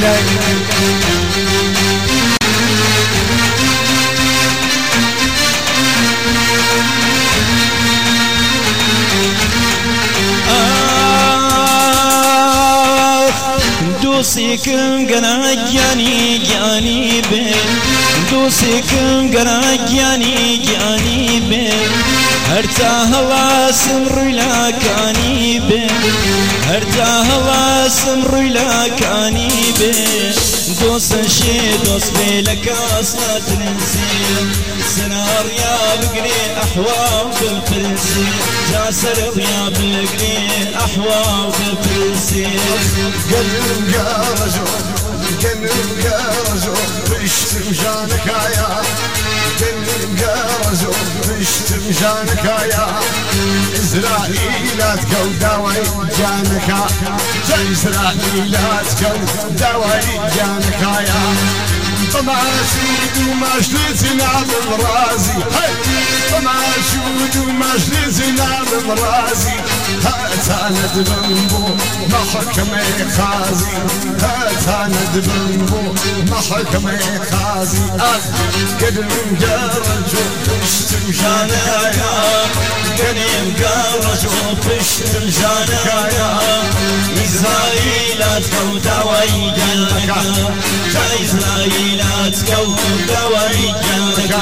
دوسيكم قنا جاني بين دوسيكم قنا جاني بين هرتا هلا سمر لا كاني بين هرتا هلا سمر لا كاني بين دوس شي دوس بيلك اصلا تنسي سنار يا بقري احوال بالفلسي جاسر يا بقري احوال بالفلسي قلب قارجو قلب قارجو بشتم جانك يا قلب قارجو بشتم جانك يا إسرائيلات كو داوي جانك إسرائيلات كو داوي جانك يا طماشود ومجلسنا بالرازي طماشود ومجلسنا بالرازي هاتانا دبنبو محكمة خازي هاتانا دبنبو محكمة خازي قدم قرجو بشتم جانك قدم قرجو بشتم جانك إسرائيلات كو داوي جانك إسرائيلات كو داوي جانك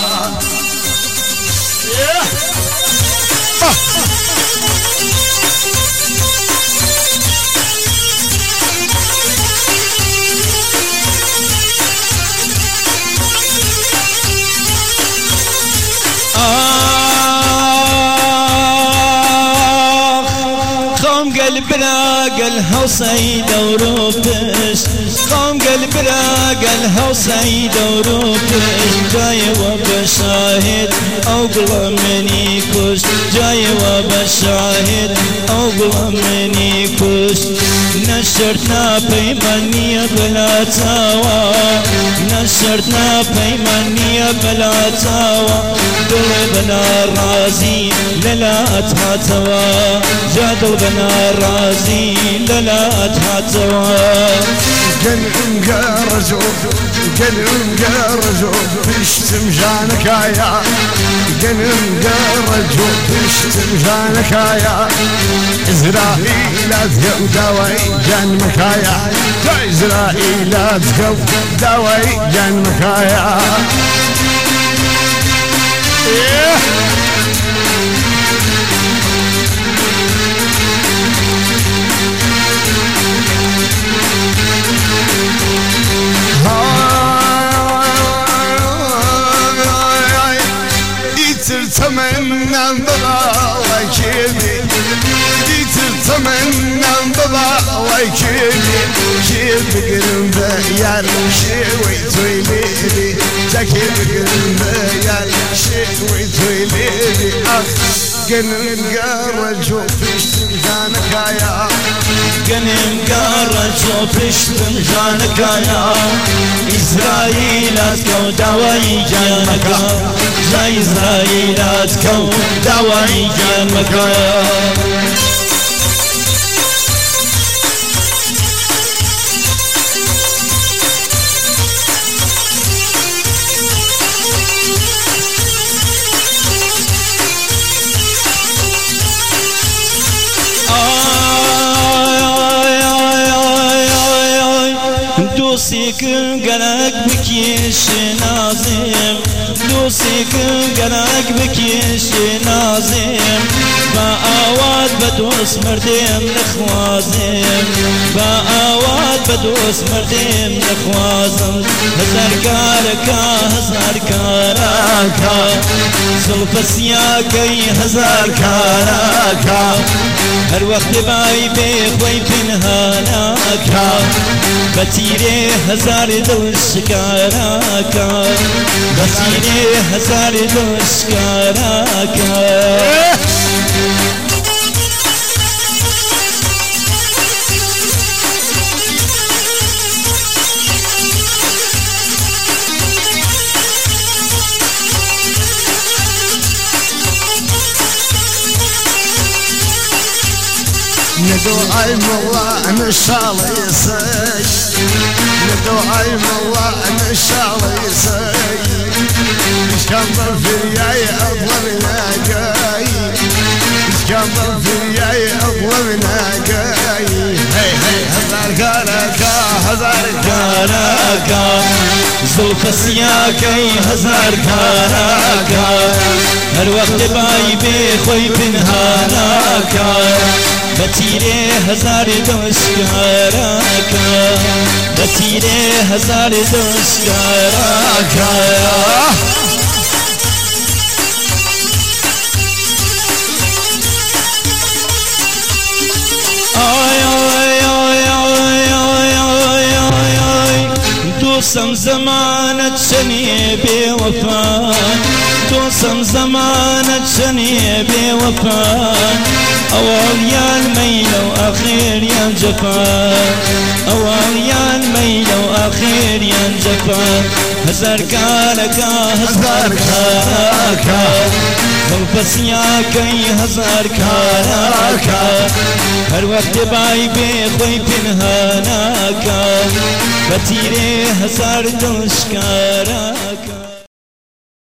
قلبنا قالها وصيد وروبش قام قلبنا قالها وصيد وروبش جاي وبشاهد أقل مني كش جاي وبشاهد أقل مني كش نشرتنا بيمانية بلا تاوى نشرتنا بيمانية بلا تاوى قلبنا رازي للا تهاتوا جادل بنا رازي للا تهاتوا قلب قارجو قلب قارجو بشتم جانك يا قلب قارجو بشتم جانك يا إسرائيلات كو داوي جانك يا إسرائيلات كو داوي جانك يا تمنى بضاوي كيدي تمنى بضاوي كيدي كيد بقلب يا شوي تويلي تكيد بقلب يا شوي تويلي قلب قارجو بشتم جانك يا قلب قارجو بشتم جانك يا إسرائيلات كو داوي جانك يا إسرائيلات كو داوي جانك يا دوسيكم قلق بكيش نازم دوسيكم قلق بكيش نازم بآوات بدوس مردم نخوازم بآوات بدوس مردم نخوازم هزار كاركا هزار كاركا زلف سياكي هزار كاركا هر وقت باي بخوي پنهانكا بتيري هزار دل شكاركا بتيري هزار دل شكاركا ندو عيم الله أنا الشالي يسيش ندو عيم الله أنا الشالي يسيش إيش كان ضفرياي أظلمنا جاي إيش كان ضفرياي أظلمنا جاي هي هي هزار كاركا هزار كاركا زلف سياكي هزار كاركا هر وقت باي بخوي بنهانكا بتيري هزار دوشكاركا بتيري هزار دوشكاركا دوسم زمانت شني بوفاء دوسم زمانت شني بوفاء أول يا الميل وأخير يا الجفاء أول يا الميل وأخير يا الجفاء هزار كاركا هزار كاركا زلف سياكي هزار كاركا هر وقت باي بخوي بنهانكا بتيري هزار دوشكارا